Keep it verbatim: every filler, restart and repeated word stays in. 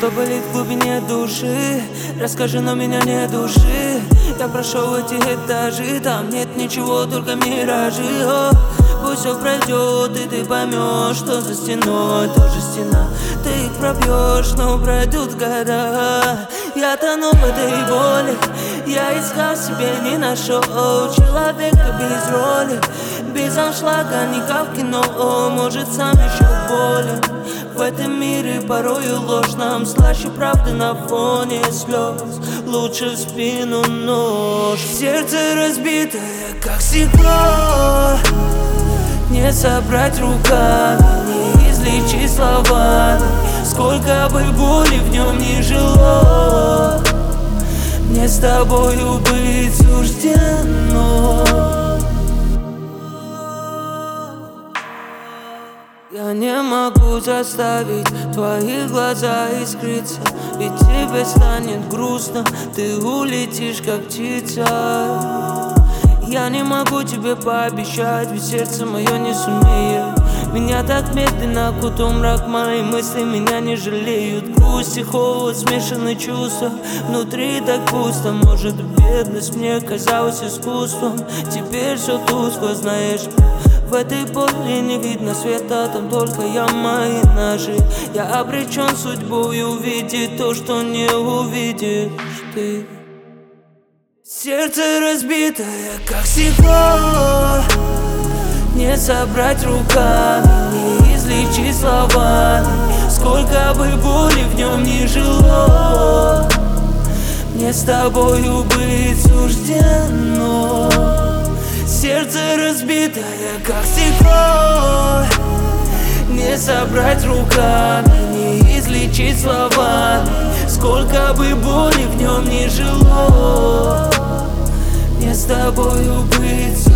Что болит в глубине души? Расскажи, но меня не души. Я прошел эти этажи, там нет ничего, только миражи. О, пусть все пройдет, и ты поймешь, что за стеной тоже стена. Ты их пробьешь, но пройдут года. Я тону в этой боли, я искал себе, не нашел человека без роли, без аншлага, не как в кино. О, может, сам еще болен. В этом мире порою ложь нам слаще правды на фоне слез. Лучше в спину нож. Сердце разбитое, как стекло, не собрать руками, не излечить словами. Сколько бы боли в нем не жило, мне с тобою быть суждено. Я не могу заставить твои глаза искриться, ведь тебе станет грустно, ты улетишь как птица. Я не могу тебе пообещать, ведь сердце мое не сумеет. Меня так медленно окутал мрак, мои мысли меня не жалеют. Грусть и холод, смешанные чувства, внутри так пусто. Может, бедность мне казалась искусством, теперь все тускло, знаешь. В этой боли не видно света, там только яма и ножи. Я обречен судьбой увидеть то, что не увидишь ты. Сердце разбитое, как стекло, не собрать руками, не излечить словами. Сколько бы боли в нем не жило, мне с тобою быть суждено. Сердце разбитое, как стекло, не собрать руками, не излечить словами. Сколько бы боли в нем не жило, мне с тобою быть